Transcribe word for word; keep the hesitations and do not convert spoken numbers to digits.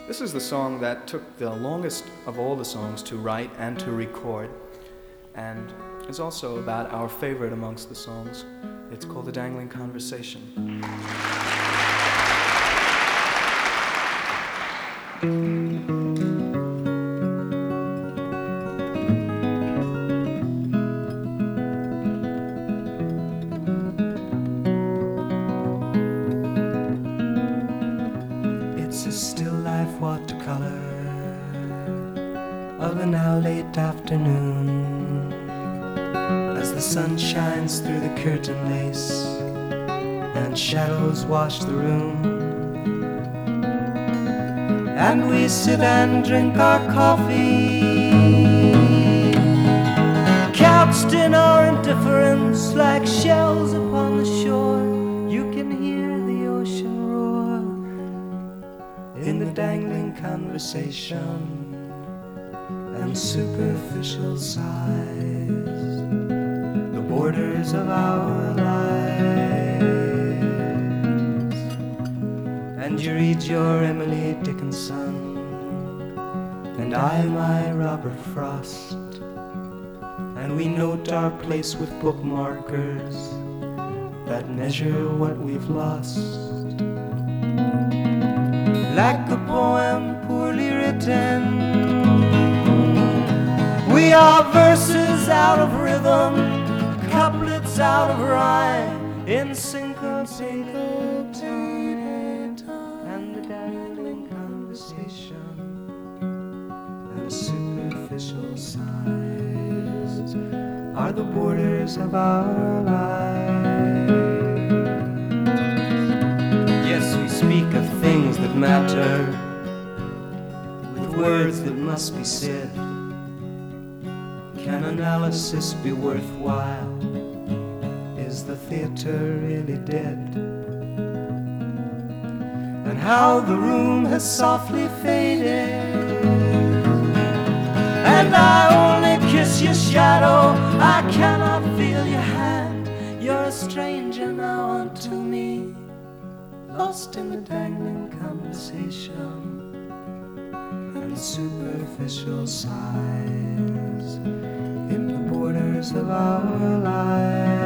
This is the song that took the longest of all the songs to write and to record, and is also about our favorite amongst the songs. It's called The Dangling Conversation. It's a still life watercolor of a now late afternoon, as the sun shines through the curtain lace and shadows wash the room, and we sit and drink our coffee, couched in our indifference like shells upon the shore. You can hear the ocean roar in the dangling conversation and superficial sighs, the borders of our lives. And you read your Emily Dickinson, and I my Robert Frost, and we note our place with bookmarkers that measure what we've lost. Like a poem poorly written, we are verses out of rhythm, couplets out of rhyme, in syncopated time, and the dangling conversation and superficial sighs are the borders of our lives. Yes, we speak of things that matter with words that must be said. Can analysis be worthwhile? Is the theater really dead? And how the room has softly faded, and I only kiss your shadow, I cannot feel your hand. You're a stranger now unto me, lost in the dangling conversation and superficial sighs in the borders of our lives.